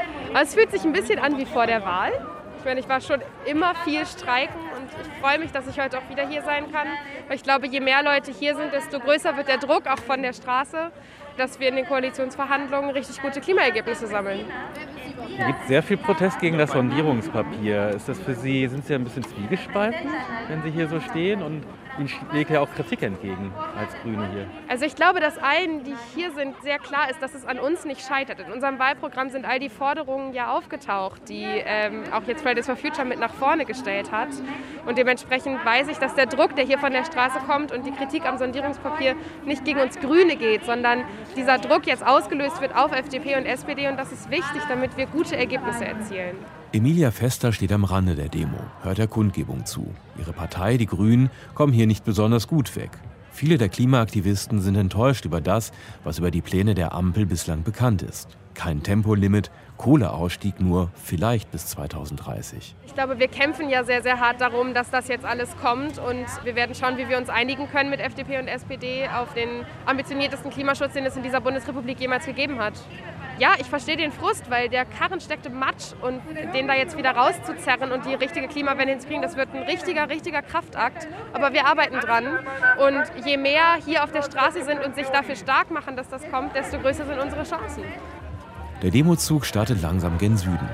Es fühlt sich ein bisschen an wie vor der Wahl. Ich war schon immer viel streiken und ich freue mich, dass ich heute auch wieder hier sein kann. Weil ich glaube, je mehr Leute hier sind, desto größer wird der Druck auch von der Straße, dass wir in den Koalitionsverhandlungen richtig gute Klimaergebnisse sammeln. Es gibt sehr viel Protest gegen das Sondierungspapier. Ist das für Sie, sind Sie ein bisschen zwiegespalten, wenn Sie hier so stehen? Und Ihnen schlägt ja auch Kritik entgegen als Grüne hier. Also ich glaube, dass allen, die hier sind, sehr klar ist, dass es an uns nicht scheitert. In unserem Wahlprogramm sind all die Forderungen ja aufgetaucht, die auch jetzt Fridays for Future mit nach vorne gestellt hat. Und dementsprechend weiß ich, dass der Druck, der hier von der Straße kommt und die Kritik am Sondierungspapier nicht gegen uns Grüne geht, sondern dieser Druck jetzt ausgelöst wird auf FDP und SPD und das ist wichtig, damit wir gute Ergebnisse erzielen. Emilia Vester steht am Rande der Demo, hört der Kundgebung zu. Ihre Partei, die Grünen, kommen hier nicht besonders gut weg. Viele der Klimaaktivisten sind enttäuscht über das, was über die Pläne der Ampel bislang bekannt ist. Kein Tempolimit, Kohleausstieg nur vielleicht bis 2030. Ich glaube, wir kämpfen ja sehr, sehr hart darum, dass das jetzt alles kommt und wir werden schauen, wie wir uns einigen können mit FDP und SPD auf den ambitioniertesten Klimaschutz, den es in dieser Bundesrepublik jemals gegeben hat. Ja, ich verstehe den Frust, weil der Karren steckt im Matsch und den da jetzt wieder rauszuzerren und die richtige Klimawende hinzukriegen, das wird ein richtiger Kraftakt. Aber wir arbeiten dran und je mehr hier auf der Straße sind und sich dafür stark machen, dass das kommt, desto größer sind unsere Chancen. Der Demozug startet langsam gen Süden.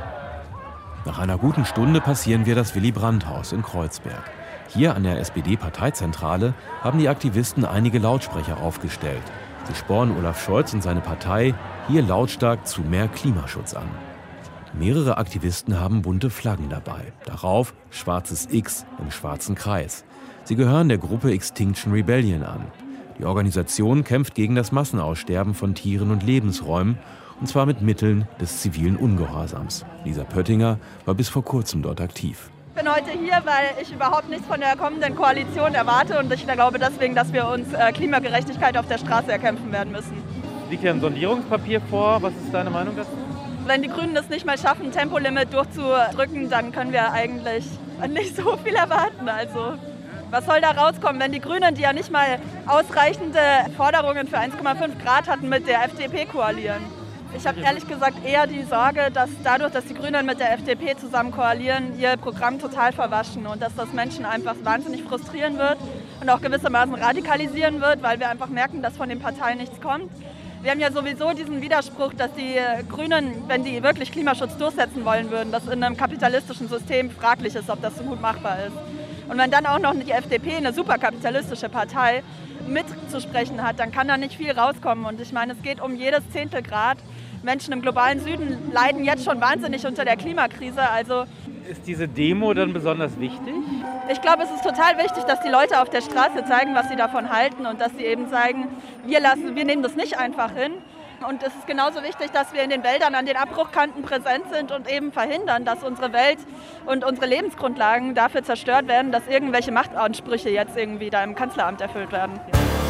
Nach einer guten Stunde passieren wir das Willy-Brandt-Haus in Kreuzberg. Hier an der SPD-Parteizentrale haben die Aktivisten einige Lautsprecher aufgestellt. Sie spornen Olaf Scholz und seine Partei hier lautstark zu mehr Klimaschutz an. Mehrere Aktivisten haben bunte Flaggen dabei. Darauf schwarzes X im schwarzen Kreis. Sie gehören der Gruppe Extinction Rebellion an. Die Organisation kämpft gegen das Massenaussterben von Tieren und Lebensräumen, und zwar mit Mitteln des zivilen Ungehorsams. Lisa Pöttinger war bis vor kurzem dort aktiv. Ich bin heute hier, weil ich überhaupt nichts von der kommenden Koalition erwarte und ich glaube deswegen, dass wir uns Klimagerechtigkeit auf der Straße erkämpfen werden müssen. Liegt hier ein Sondierungspapier vor. Was ist deine Meinung dazu? Wenn die Grünen es nicht mal schaffen, ein Tempolimit durchzudrücken, dann können wir eigentlich nicht so viel erwarten. Also, was soll da rauskommen, wenn die Grünen, die ja nicht mal ausreichende Forderungen für 1,5 Grad hatten, mit der FDP koalieren? Ich habe ehrlich gesagt eher die Sorge, dass dadurch, dass die Grünen mit der FDP zusammen koalieren, ihr Programm total verwaschen und dass das Menschen einfach wahnsinnig frustrieren wird und auch gewissermaßen radikalisieren wird, weil wir einfach merken, dass von den Parteien nichts kommt. Wir haben ja sowieso diesen Widerspruch, dass die Grünen, wenn die wirklich Klimaschutz durchsetzen wollen würden, dass in einem kapitalistischen System fraglich ist, ob das so gut machbar ist. Und wenn dann auch noch die FDP, eine superkapitalistische Partei, mitzusprechen hat, dann kann da nicht viel rauskommen. Und ich meine, es geht um jedes Zehntelgrad. Menschen im globalen Süden leiden jetzt schon wahnsinnig unter der Klimakrise. Also Ist diese Demo dann besonders wichtig? Ich glaube, es ist total wichtig, dass die Leute auf der Straße zeigen, was sie davon halten und dass sie eben zeigen, wir nehmen das nicht einfach hin. Und es ist genauso wichtig, dass wir in den Wäldern an den Abbruchkanten präsent sind und eben verhindern, dass unsere Welt und unsere Lebensgrundlagen dafür zerstört werden, dass irgendwelche Machtansprüche jetzt irgendwie da im Kanzleramt erfüllt werden.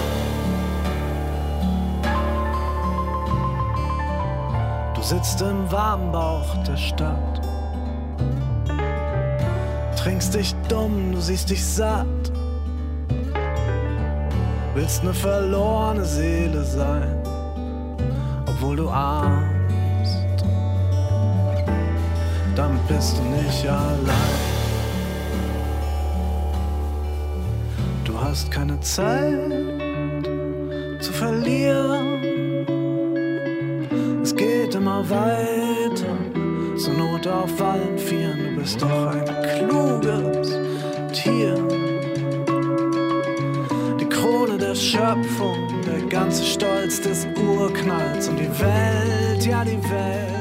Du sitzt im warmen Bauch der Stadt, trinkst dich dumm, du siehst dich satt, willst eine verlorene Seele sein, obwohl du ahnst, damit bist du nicht allein. Du hast keine Zeit zu verlieren, es geht immer weiter, zur Not auf allen Vieren, du bist doch ein kluges Tier. Die Krone der Schöpfung, der ganze Stolz des Urknalls und die Welt, ja die Welt.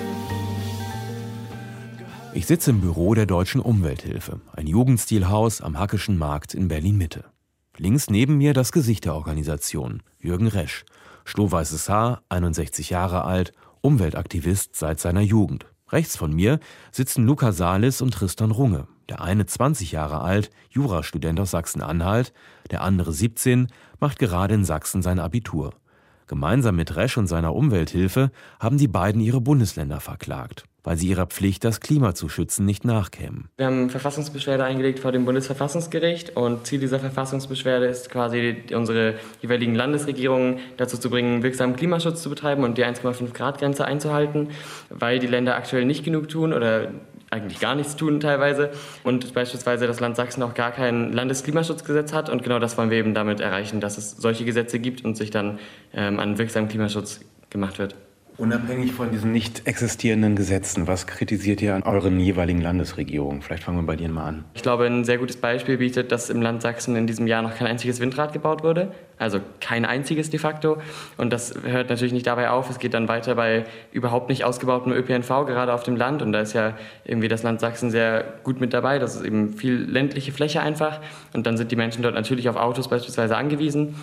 Ich sitze im Büro der Deutschen Umwelthilfe, ein Jugendstilhaus am Hackischen Markt in Berlin-Mitte. Links neben mir das Gesicht der Organisation, Jürgen Resch. Strohweißes Haar, 61 Jahre alt, Umweltaktivist seit seiner Jugend. Rechts von mir sitzen Luca Salis und Tristan Runge. Der eine 20 Jahre alt, Jurastudent aus Sachsen-Anhalt, der andere 17, macht gerade in Sachsen sein Abitur. Gemeinsam mit Resch und seiner Umwelthilfe haben die beiden ihre Bundesländer verklagt, weil sie ihrer Pflicht, das Klima zu schützen, nicht nachkämen. Wir haben Verfassungsbeschwerde eingelegt vor dem Bundesverfassungsgericht und Ziel dieser Verfassungsbeschwerde ist quasi, unsere jeweiligen Landesregierungen dazu zu bringen, wirksamen Klimaschutz zu betreiben und die 1,5-Grad-Grenze einzuhalten, weil die Länder aktuell nicht genug tun oder eigentlich gar nichts tun teilweise und beispielsweise das Land Sachsen auch gar kein Landesklimaschutzgesetz hat und genau das wollen wir eben damit erreichen, dass es solche Gesetze gibt und sich dann an wirksamen Klimaschutz gemacht wird. Unabhängig von diesen nicht existierenden Gesetzen, was kritisiert ihr an euren jeweiligen Landesregierungen? Vielleicht fangen wir bei dir mal an. Ich glaube, ein sehr gutes Beispiel bietet, dass im Land Sachsen in diesem Jahr noch kein einziges Windrad gebaut wurde. Also kein einziges de facto. Und das hört natürlich nicht dabei auf. Es geht dann weiter bei überhaupt nicht ausgebautem ÖPNV, gerade auf dem Land. Und da ist ja irgendwie das Land Sachsen sehr gut mit dabei. Das ist eben viel ländliche Fläche einfach. Und dann sind die Menschen dort natürlich auf Autos beispielsweise angewiesen.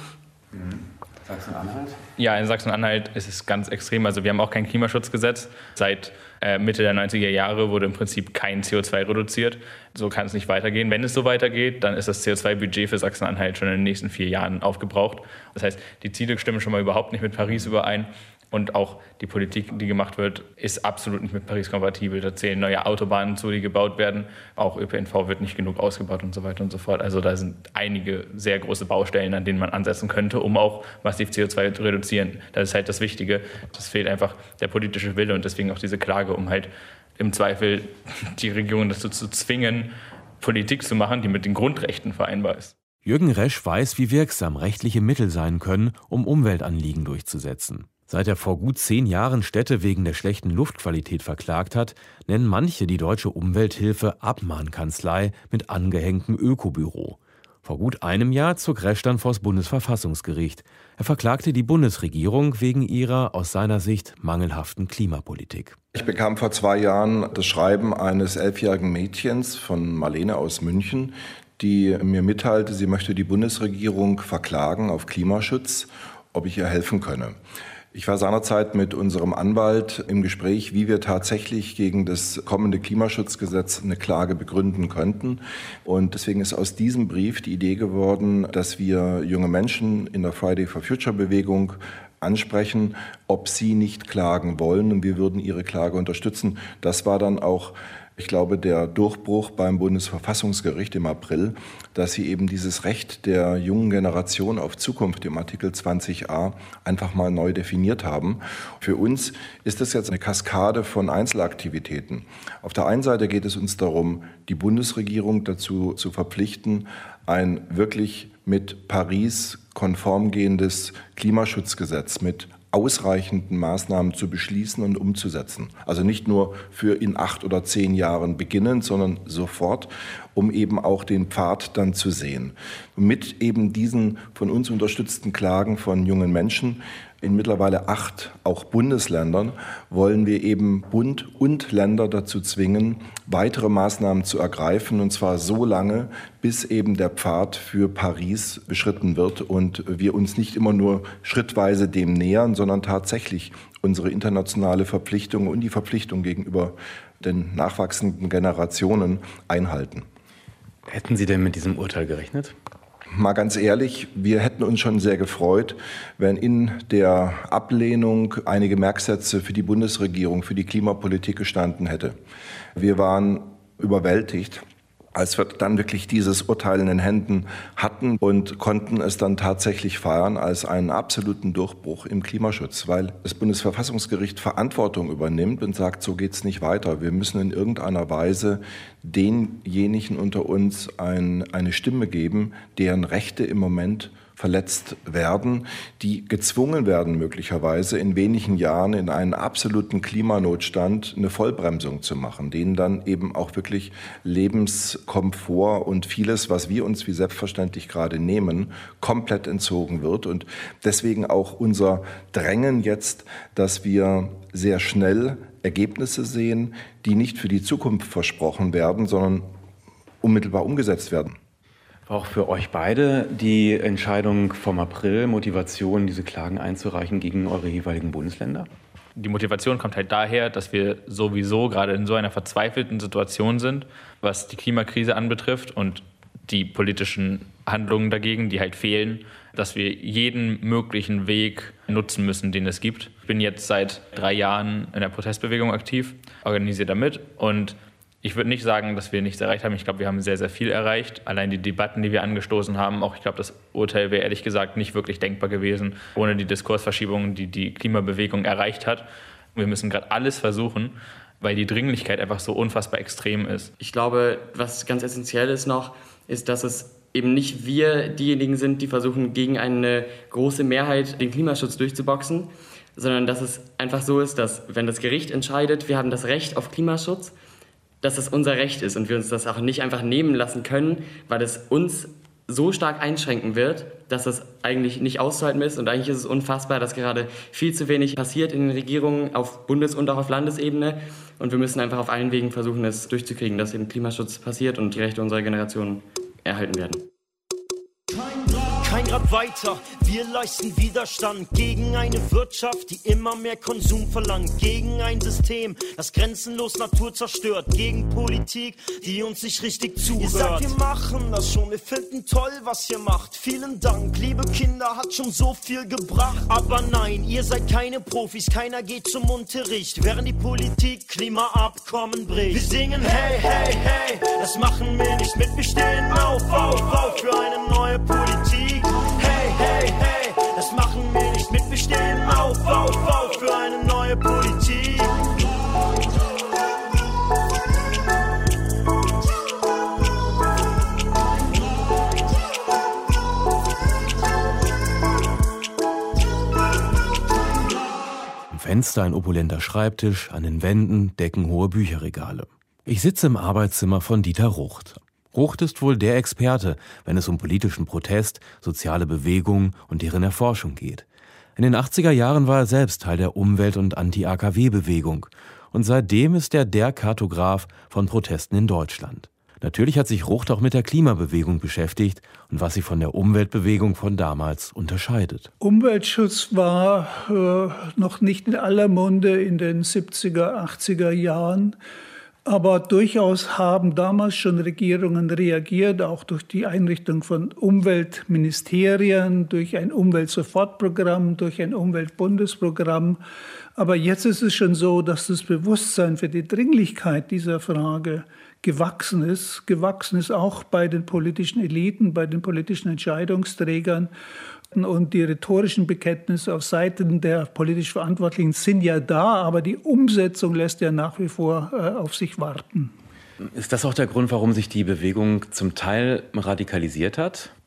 Sachsen-Anhalt? Ja, in Sachsen-Anhalt ist es ganz extrem. Also wir haben auch kein Klimaschutzgesetz. Seit Mitte der 90er Jahre wurde im Prinzip kein CO2 reduziert. So kann es nicht weitergehen. Wenn es so weitergeht, dann ist das CO2-Budget für Sachsen-Anhalt schon in den nächsten 4 Jahren aufgebraucht. Das heißt, die Ziele stimmen schon mal überhaupt nicht mit Paris überein. Und auch die Politik, die gemacht wird, ist absolut nicht mit Paris kompatibel. Da zählen neue Autobahnen zu, die gebaut werden. Auch ÖPNV wird nicht genug ausgebaut und so weiter und so fort. Also da sind einige sehr große Baustellen, an denen man ansetzen könnte, um auch massiv CO2 zu reduzieren. Das ist halt das Wichtige. Es fehlt einfach der politische Wille und deswegen auch diese Klage, um halt im Zweifel die Regierung dazu zu zwingen, Politik zu machen, die mit den Grundrechten vereinbar ist. Jürgen Resch weiß, wie wirksam rechtliche Mittel sein können, um Umweltanliegen durchzusetzen. Seit er vor gut 10 Jahren Städte wegen der schlechten Luftqualität verklagt hat, nennen manche die Deutsche Umwelthilfe Abmahnkanzlei mit angehängtem Ökobüro. Vor gut einem Jahr zog Resch dann vors Bundesverfassungsgericht. Er verklagte die Bundesregierung wegen ihrer, aus seiner Sicht, mangelhaften Klimapolitik. Ich bekam vor 2 Jahren das Schreiben eines 11-jährigen Mädchens von Marlene aus München, die mir mitteilte, sie möchte die Bundesregierung verklagen auf Klimaschutz, ob ich ihr helfen könne. Ich war seinerzeit mit unserem Anwalt im Gespräch, wie wir tatsächlich gegen das kommende Klimaschutzgesetz eine Klage begründen könnten. Und deswegen ist aus diesem Brief die Idee geworden, dass wir junge Menschen in der Friday for Future Bewegung ansprechen, ob sie nicht klagen wollen, und wir würden ihre Klage unterstützen. Das war dann auch, ich glaube, der Durchbruch beim Bundesverfassungsgericht im April, dass sie eben dieses Recht der jungen Generation auf Zukunft im Artikel 20a einfach mal neu definiert haben. Für uns ist das jetzt eine Kaskade von Einzelaktivitäten. Auf der einen Seite geht es uns darum, die Bundesregierung dazu zu verpflichten, ein wirklich mit Paris konform gehendes Klimaschutzgesetz mit ausreichenden Maßnahmen zu beschließen und umzusetzen. Also nicht nur für in 8 oder 10 Jahren beginnend, sondern sofort, um eben auch den Pfad dann zu sehen. Und mit eben diesen von uns unterstützten Klagen von jungen Menschen in mittlerweile 8 auch Bundesländern, wollen wir eben Bund und Länder dazu zwingen, weitere Maßnahmen zu ergreifen, und zwar so lange, bis eben der Pfad für Paris beschritten wird und wir uns nicht immer nur schrittweise dem nähern, sondern tatsächlich unsere internationale Verpflichtung und die Verpflichtung gegenüber den nachwachsenden Generationen einhalten. Hätten Sie denn mit diesem Urteil gerechnet? Mal ganz ehrlich, wir hätten uns schon sehr gefreut, wenn in der Ablehnung einige Merksätze für die Bundesregierung, für die Klimapolitik gestanden hätte. Wir waren überwältigt, als wir dann wirklich dieses Urteil in den Händen hatten und konnten es dann tatsächlich feiern als einen absoluten Durchbruch im Klimaschutz, weil das Bundesverfassungsgericht Verantwortung übernimmt und sagt, so geht's nicht weiter. Wir müssen in irgendeiner Weise denjenigen unter uns eine Stimme geben, deren Rechte im Moment verletzt werden, die gezwungen werden, möglicherweise in wenigen Jahren in einen absoluten Klimanotstand eine Vollbremsung zu machen, denen dann eben auch wirklich Lebenskomfort und vieles, was wir uns wie selbstverständlich gerade nehmen, komplett entzogen wird. Und deswegen auch unser Drängen jetzt, dass wir sehr schnell Ergebnisse sehen, die nicht für die Zukunft versprochen werden, sondern unmittelbar umgesetzt werden. Auch für euch beide die Entscheidung vom April, Motivation, diese Klagen einzureichen gegen eure jeweiligen Bundesländer? Die Motivation kommt halt daher, dass wir sowieso gerade in so einer verzweifelten Situation sind, was die Klimakrise anbetrifft und die politischen Handlungen dagegen, die halt fehlen, dass wir jeden möglichen Weg nutzen müssen, den es gibt. Ich bin jetzt seit 3 Jahren in der Protestbewegung aktiv, organisiere damit, und ich würde nicht sagen, dass wir nichts erreicht haben. Ich glaube, wir haben sehr, sehr viel erreicht. Allein die Debatten, die wir angestoßen haben, auch ich glaube, das Urteil wäre ehrlich gesagt nicht wirklich denkbar gewesen, ohne die Diskursverschiebungen, die die Klimabewegung erreicht hat. Wir müssen gerade alles versuchen, weil die Dringlichkeit einfach so unfassbar extrem ist. Ich glaube, was ganz essentiell ist noch, ist, dass es eben nicht wir diejenigen sind, die versuchen, gegen eine große Mehrheit den Klimaschutz durchzuboxen, sondern dass es einfach so ist, dass, wenn das Gericht entscheidet, wir haben das Recht auf Klimaschutz, dass es unser Recht ist und wir uns das auch nicht einfach nehmen lassen können, weil es uns so stark einschränken wird, dass es eigentlich nicht auszuhalten ist. Und eigentlich ist es unfassbar, dass gerade viel zu wenig passiert in den Regierungen auf Bundes- und auch auf Landesebene. Und wir müssen einfach auf allen Wegen versuchen, es durchzukriegen, dass eben Klimaschutz passiert und die Rechte unserer Generation erhalten werden. Kein Grad weiter, wir leisten Widerstand gegen eine Wirtschaft, die immer mehr Konsum verlangt, gegen ein System, das grenzenlos Natur zerstört, gegen Politik, die uns nicht richtig zuhört. Ihr sagt, wir machen das schon, wir finden toll, was ihr macht. Vielen Dank, liebe Kinder, hat schon so viel gebracht. Aber nein, ihr seid keine Profis, keiner geht zum Unterricht, während die Politik Klimaabkommen bricht. Wir singen hey, hey, hey, das machen wir nicht mit, wir stehen auf, auf, auf für eine neue Politik. Hey, hey, hey, das machen wir nicht mit, wir stehen auf, auf, auf für eine neue Politik. Am Fenster ein opulenter Schreibtisch, an den Wänden deckenhohe Bücherregale. Ich sitze im Arbeitszimmer von Dieter Rucht. Rucht ist wohl der Experte, wenn es um politischen Protest, soziale Bewegung und deren Erforschung geht. In den 80er Jahren war er selbst Teil der Umwelt- und Anti-AKW-Bewegung. Und seitdem ist er der Kartograf von Protesten in Deutschland. Natürlich hat sich Rucht auch mit der Klimabewegung beschäftigt und was sie von der Umweltbewegung von damals unterscheidet. Umweltschutz war noch nicht in aller Munde in den 70er, 80er Jahren. Aber durchaus haben damals schon Regierungen reagiert, auch durch die Einrichtung von Umweltministerien, durch ein Umweltsofortprogramm, durch ein Umweltbundesprogramm. Aber jetzt ist es schon so, dass das Bewusstsein für die Dringlichkeit dieser Frage gewachsen ist auch bei den politischen Eliten, bei den politischen Entscheidungsträgern. Und die rhetorischen Bekenntnisse auf Seiten der politisch Verantwortlichen sind ja da, aber die Umsetzung lässt ja nach wie vor auf sich warten. Ist das auch der Grund, warum sich die Bewegung zum Teil radikalisiert hat?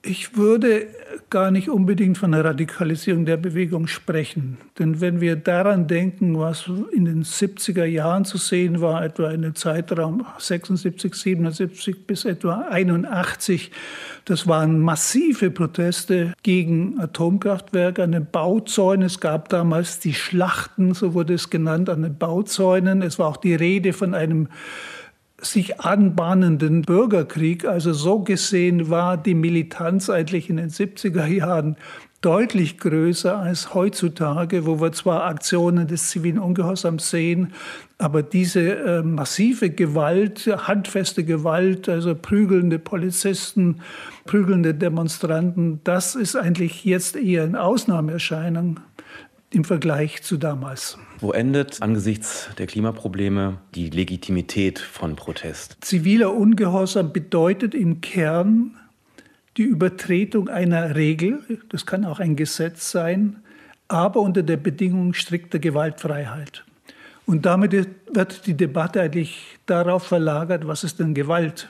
Ich würde gar nicht unbedingt von der Radikalisierung der Bewegung sprechen. Denn wenn wir daran denken, was in den 70er Jahren zu sehen war, etwa in dem Zeitraum 76, 77 bis etwa 81, das waren massive Proteste gegen Atomkraftwerke an den Bauzäunen. Es gab damals die Schlachten, so wurde es genannt, an den Bauzäunen. Es war auch die Rede von einem sich anbahnenden Bürgerkrieg. Also so gesehen war die Militanz eigentlich in den 70er Jahren deutlich größer als heutzutage, wo wir zwar Aktionen des zivilen Ungehorsams sehen, aber diese massive Gewalt, handfeste Gewalt, also prügelnde Polizisten, prügelnde Demonstranten, das ist eigentlich jetzt eher eine Ausnahmeerscheinung im Vergleich zu damals. Wo endet angesichts der Klimaprobleme die Legitimität von Protest? Ziviler Ungehorsam bedeutet im Kern die Übertretung einer Regel, das kann auch ein Gesetz sein, aber unter der Bedingung strikter Gewaltfreiheit. Und damit wird die Debatte eigentlich darauf verlagert, was ist denn Gewalt?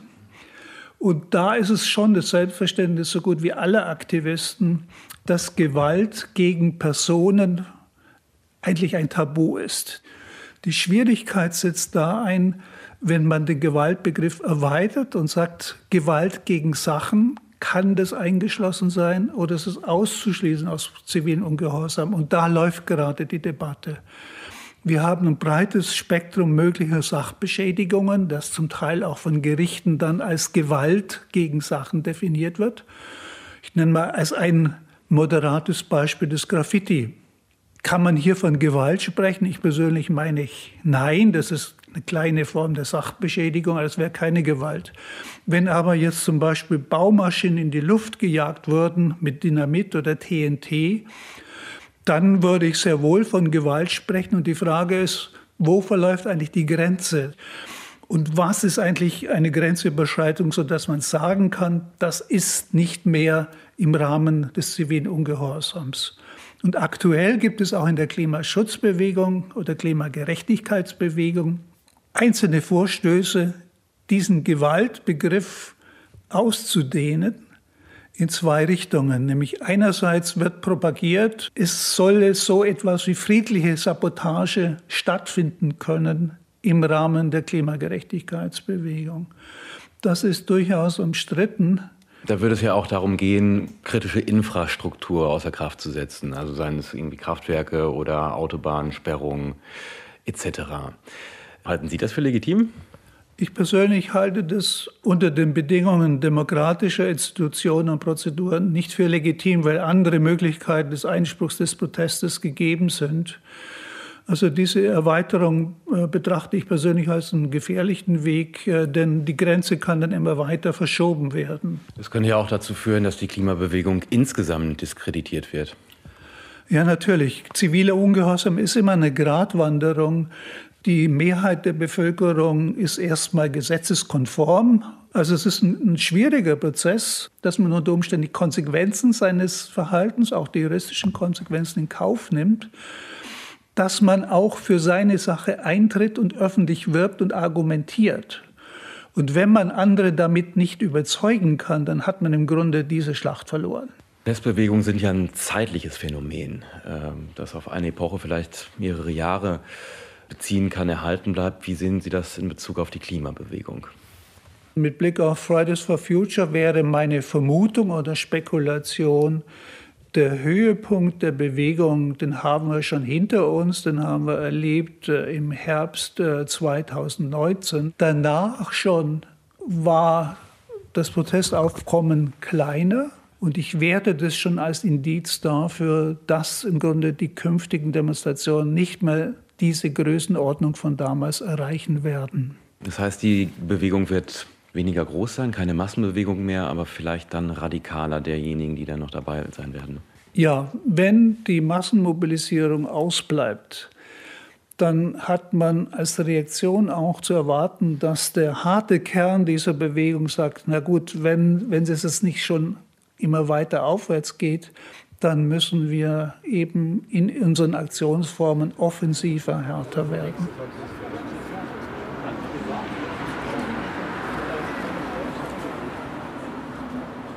Und da ist es schon das Selbstverständnis so gut wie aller Aktivisten, dass Gewalt gegen Personen eigentlich ein Tabu ist. Die Schwierigkeit setzt da ein, wenn man den Gewaltbegriff erweitert und sagt, Gewalt gegen Sachen, kann das eingeschlossen sein oder ist es auszuschließen aus zivilen Ungehorsam? Und da läuft gerade die Debatte. Wir haben ein breites Spektrum möglicher Sachbeschädigungen, das zum Teil auch von Gerichten dann als Gewalt gegen Sachen definiert wird. Ich nenne mal als ein moderates Beispiel das Graffiti. Kann man hier von Gewalt sprechen? Ich persönlich meine nein, das ist eine kleine Form der Sachbeschädigung, aber es wäre keine Gewalt. Wenn aber jetzt zum Beispiel Baumaschinen in die Luft gejagt wurden mit Dynamit oder TNT, dann würde ich sehr wohl von Gewalt sprechen. Und die Frage ist, wo verläuft eigentlich die Grenze? Und was ist eigentlich eine Grenzüberschreitung, sodass man sagen kann, das ist nicht mehr im Rahmen des zivilen Ungehorsams? Und aktuell gibt es auch in der Klimaschutzbewegung oder Klimagerechtigkeitsbewegung einzelne Vorstöße, diesen Gewaltbegriff auszudehnen in zwei Richtungen. Nämlich einerseits wird propagiert, es solle so etwas wie friedliche Sabotage stattfinden können im Rahmen der Klimagerechtigkeitsbewegung. Das ist durchaus umstritten. Da würde es ja auch darum gehen, kritische Infrastruktur außer Kraft zu setzen. Also seien es irgendwie Kraftwerke oder Autobahnsperrungen etc. Halten Sie das für legitim? Ich persönlich halte das unter den Bedingungen demokratischer Institutionen und Prozeduren nicht für legitim, weil andere Möglichkeiten des Einspruchs des Protestes gegeben sind. Also diese Erweiterung betrachte ich persönlich als einen gefährlichen Weg, denn die Grenze kann dann immer weiter verschoben werden. Das könnte ja auch dazu führen, dass die Klimabewegung insgesamt diskreditiert wird. Ja, natürlich. Ziviler Ungehorsam ist immer eine Gratwanderung. Die Mehrheit der Bevölkerung ist erstmal gesetzeskonform. Also es ist ein schwieriger Prozess, dass man unter Umständen die Konsequenzen seines Verhaltens, auch die juristischen Konsequenzen, in Kauf nimmt, dass man auch für seine Sache eintritt und öffentlich wirbt und argumentiert. Und wenn man andere damit nicht überzeugen kann, dann hat man im Grunde diese Schlacht verloren. Protestbewegungen sind ja ein zeitliches Phänomen, das auf eine Epoche vielleicht mehrere Jahre beziehen kann, erhalten bleibt. Wie sehen Sie das in Bezug auf die Klimabewegung? Mit Blick auf Fridays for Future wäre meine Vermutung oder Spekulation, der Höhepunkt der Bewegung, den haben wir schon hinter uns, den haben wir erlebt im Herbst 2019. Danach schon war das Protestaufkommen kleiner und ich werte das schon als Indiz dafür, dass im Grunde die künftigen Demonstrationen nicht mehr diese Größenordnung von damals erreichen werden. Das heißt, die Bewegung wird weniger groß sein, keine Massenbewegung mehr, aber vielleicht dann radikaler derjenigen, die dann noch dabei sein werden. Ja, wenn die Massenmobilisierung ausbleibt, dann hat man als Reaktion auch zu erwarten, dass der harte Kern dieser Bewegung sagt, na gut, wenn es jetzt nicht schon immer weiter aufwärts geht, dann müssen wir eben in unseren Aktionsformen offensiver, härter werden.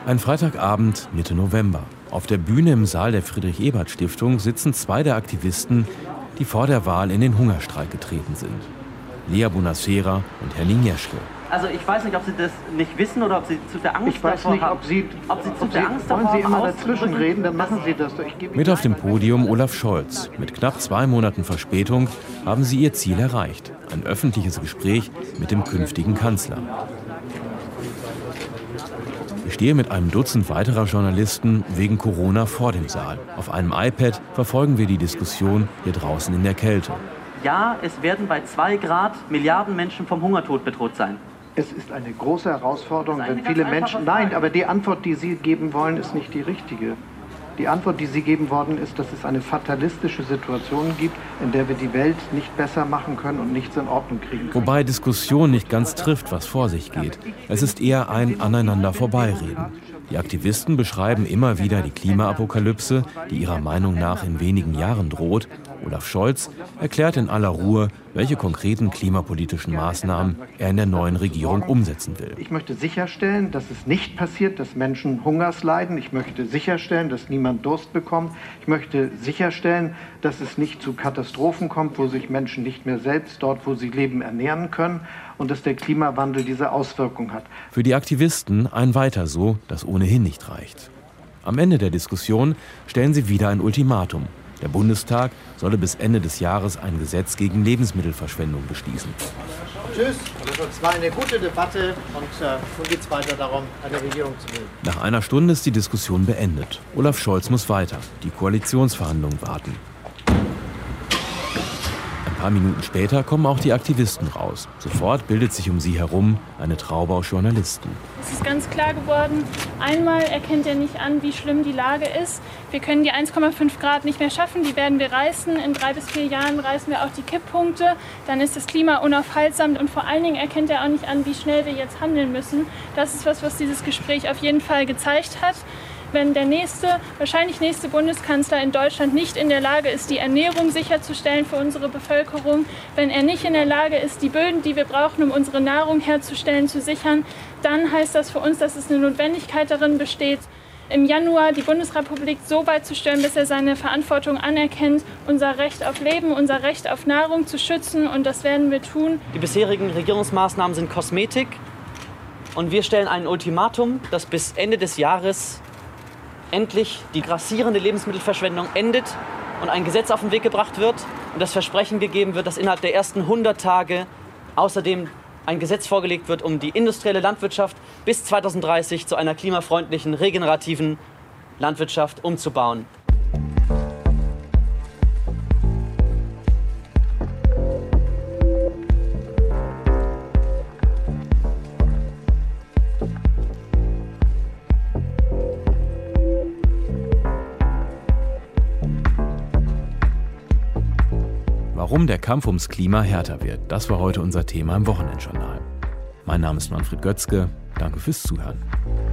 Ein Freitagabend Mitte November. Auf der Bühne im Saal der Friedrich-Ebert-Stiftung sitzen 2 der Aktivisten, die vor der Wahl in den Hungerstreik getreten sind. Lea Bonasera und Henning Jeschke. Also ich weiß nicht, ob Sie das nicht wissen oder ob Sie zu viel Angst davor haben. Ich weiß nicht, ob Sie zu viel Angst davor haben. Wollen Sie immer dazwischen reden, dann machen Sie das. Mit auf dem Podium Olaf Scholz. Mit knapp 2 Monaten Verspätung haben sie ihr Ziel erreicht. Ein öffentliches Gespräch mit dem künftigen Kanzler. Ich stehe mit einem Dutzend weiterer Journalisten wegen Corona vor dem Saal. Auf einem iPad verfolgen wir die Diskussion hier draußen in der Kälte. Ja, es werden bei 2 Grad Milliarden Menschen vom Hungertod bedroht sein. Es ist eine große Herausforderung, wenn viele Menschen... Nein, aber die Antwort, die Sie geben wollen, ist nicht die richtige. Die Antwort, die Sie geben wollen, ist, dass es eine fatalistische Situation gibt, in der wir die Welt nicht besser machen können und nichts in Ordnung kriegen können. Wobei Diskussion nicht ganz trifft, was vor sich geht. Es ist eher ein Aneinander vorbeireden. Die Aktivisten beschreiben immer wieder die Klimaapokalypse, die ihrer Meinung nach in wenigen Jahren droht. Olaf Scholz erklärt in aller Ruhe, welche konkreten klimapolitischen Maßnahmen er in der neuen Regierung umsetzen will. Ich möchte sicherstellen, dass es nicht passiert, dass Menschen Hungers leiden. Ich möchte sicherstellen, dass niemand Durst bekommt. Ich möchte sicherstellen, dass es nicht zu Katastrophen kommt, wo sich Menschen nicht mehr selbst dort, wo sie leben, ernähren können. Und dass der Klimawandel diese Auswirkung hat. Für die Aktivisten ein Weiter so, das ohnehin nicht reicht. Am Ende der Diskussion stellen sie wieder ein Ultimatum. Der Bundestag solle bis Ende des Jahres ein Gesetz gegen Lebensmittelverschwendung beschließen. Tschüss, das war eine gute Debatte und nun geht es weiter darum, eine Regierung zu bilden. Nach einer Stunde ist die Diskussion beendet. Olaf Scholz muss weiter. Die Koalitionsverhandlungen warten. Ein paar Minuten später kommen auch die Aktivisten raus. Sofort bildet sich um sie herum eine Traube aus Journalisten. Es ist ganz klar geworden, einmal erkennt er nicht an, wie schlimm die Lage ist. Wir können die 1,5 Grad nicht mehr schaffen, die werden wir reißen. In 3 bis 4 Jahren reißen wir auch die Kipppunkte. Dann ist das Klima unaufhaltsam und vor allen Dingen erkennt er auch nicht an, wie schnell wir jetzt handeln müssen. Das ist was dieses Gespräch auf jeden Fall gezeigt hat. Wenn der wahrscheinlich nächste Bundeskanzler in Deutschland nicht in der Lage ist, die Ernährung sicherzustellen für unsere Bevölkerung, wenn er nicht in der Lage ist, die Böden, die wir brauchen, um unsere Nahrung herzustellen, zu sichern, dann heißt das für uns, dass es eine Notwendigkeit darin besteht, im Januar die Bundesrepublik so weit zu stellen, bis er seine Verantwortung anerkennt, unser Recht auf Leben, unser Recht auf Nahrung zu schützen. Und das werden wir tun. Die bisherigen Regierungsmaßnahmen sind Kosmetik. Und wir stellen ein Ultimatum, dass bis Ende des Jahres endlich die grassierende Lebensmittelverschwendung endet und ein Gesetz auf den Weg gebracht wird und das Versprechen gegeben wird, dass innerhalb der ersten 100 Tage außerdem ein Gesetz vorgelegt wird, um die industrielle Landwirtschaft bis 2030 zu einer klimafreundlichen, regenerativen Landwirtschaft umzubauen. Warum der Kampf ums Klima härter wird, das war heute unser Thema im Wochenendjournal. Mein Name ist Manfred Götzke. Danke fürs Zuhören.